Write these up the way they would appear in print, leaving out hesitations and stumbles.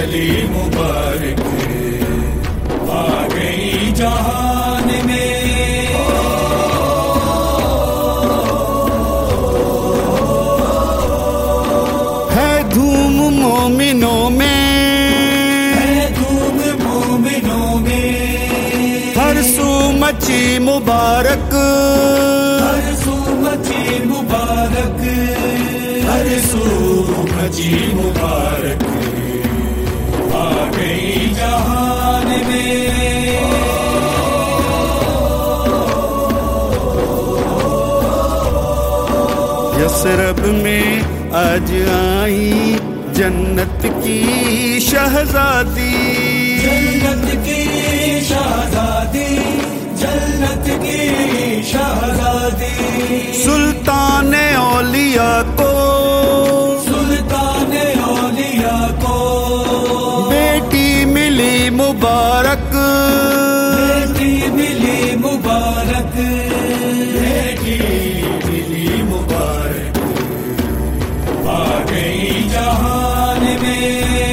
علی مبارک آ گئی جہان میں. ہے دھوم مومنوں میں، ہے دھوم مومنوں میں، ہر سو مچی مبارک، ہر سو مچی مبارک، ہر سو مچی مبارک آ گئی جہان میں. یثرب میں آج آئی جنت کی شہزادی، جنت کی شہزادی، جنت کی شہزادی، سلطان اولیاء کو، سلطان اولیاء کو بیٹی ملی مبارک، بیٹی ملی مبارک، بیٹی ملی مبارک آ گئی جہان میں.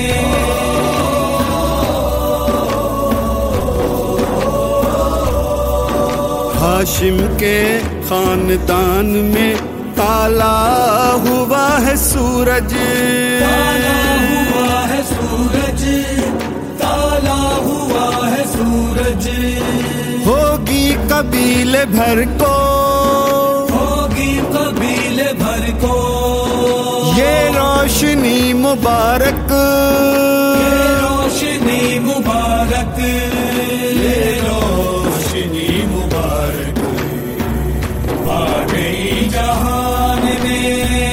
ہاشم کے خاندان میں تالا ہوا ہے سورج، تالا ہوا ہے سورج، تالا ہوا ہے سورج، ہوگی قبیلے بھر کو، ہوگی قبیلے بھر کو یہ روشنی مبارک، یہ روشنی مبارک، یہ روشنی مبارک آ گئی جہان میں.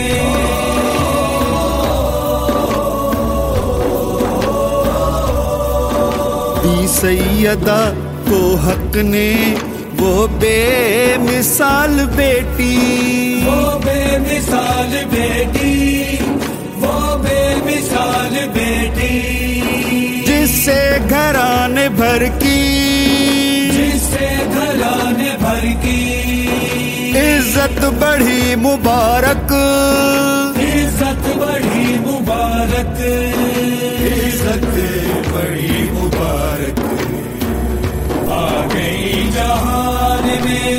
دی سیدہ کو حق نے وہ بے مثال بیٹی، وہ بے مثال بیٹی، وہ بے مثال بیٹی، جس سے گھرانے بھر کی، جس سے گھرانے بھر کی عزت بڑھی مبارک، عزت بڑھی مبارک، عزت بڑھی مبارک آ گئی جہان میں.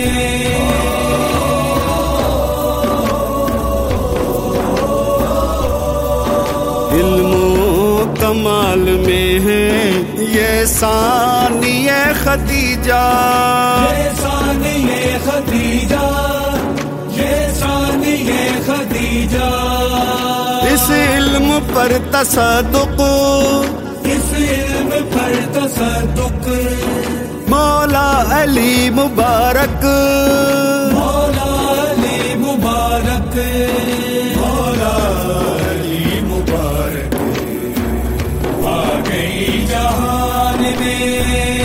علم و کمال میں ہے یہ ثانیہ خدیجہ، یہ ثانیہ خدیجہ، یہ ثانیہ خدیجہ، اس علم پر تصدق، اس علم پر تصدق، مولا علی مبارک، مولا علی مبارک، مولا علی مبارک آ گئی جہان میں.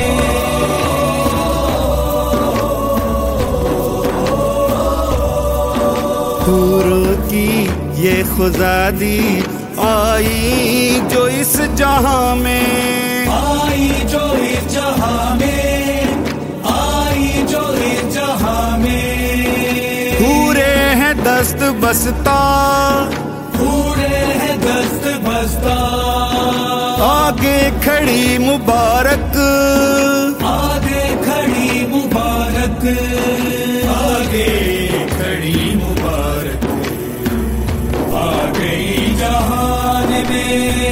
حوروں کی یہ خزادی آئی جو اس جہاں میں، آئی جو اس جہاں میں، آئی جو اس جہاں میں، پورے ہیں دست بستہ، پورے ہیں دست بستہ، آگے کھڑی مبارک، آگے کھڑی مبارک، آگے کھڑی مبارک آ گئی جہان میں.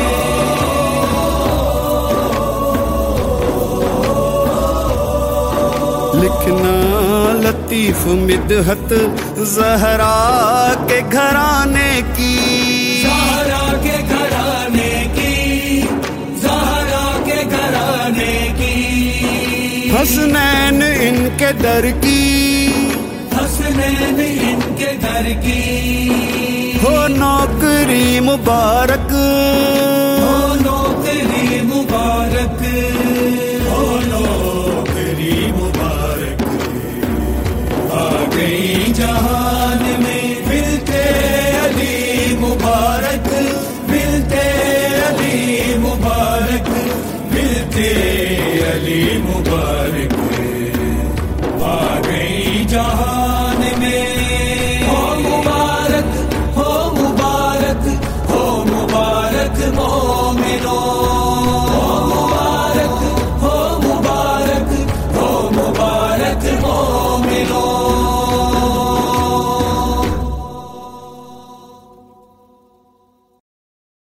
لکھنا لطیف مدحت زہرا کے گھرانے کی، زہرا کے گھرانے کی، زہرا کے گھرانے کی، حسنین ان کے در کی، حسنین ان کے در کی، ہو نوکری مبارک، ہو نوکری مبارک، ہو نوکری مبارک آ گئی جہان میں. ملتے علی مبارک، ملتے علی مبارک، ملتے علی مبارک